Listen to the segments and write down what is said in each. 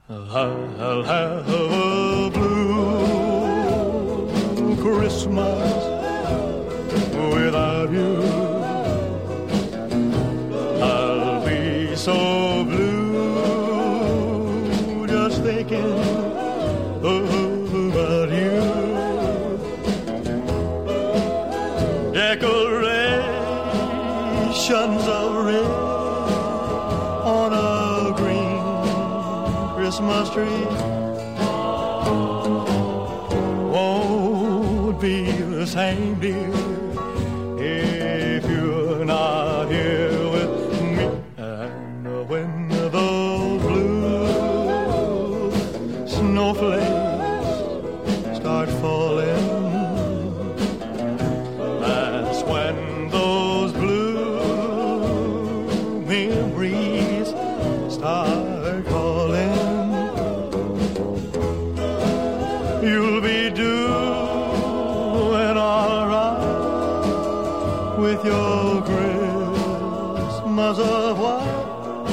I'll have a blue Christmas without you. I'll be so blue just thinking about you. Decorations of red on a green Christmas tree won't be the same, dear, if you're not here with me. And when those blue snowflakes start falling, that's when those blue memories start calling. You'll be doing all right with your Christmas of white,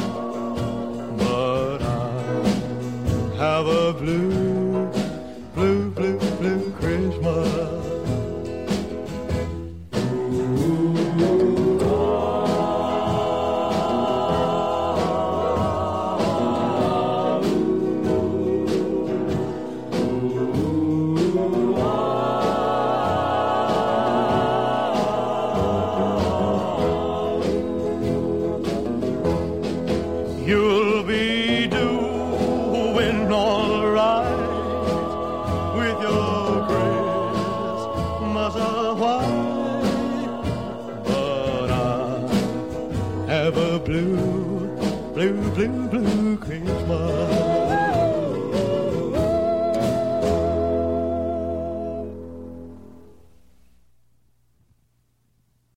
but I have a blue, blue, blue, blue Christmas. You'll be doing all right with your Christmas of white, but I have a blue, blue, blue, blue Christmas.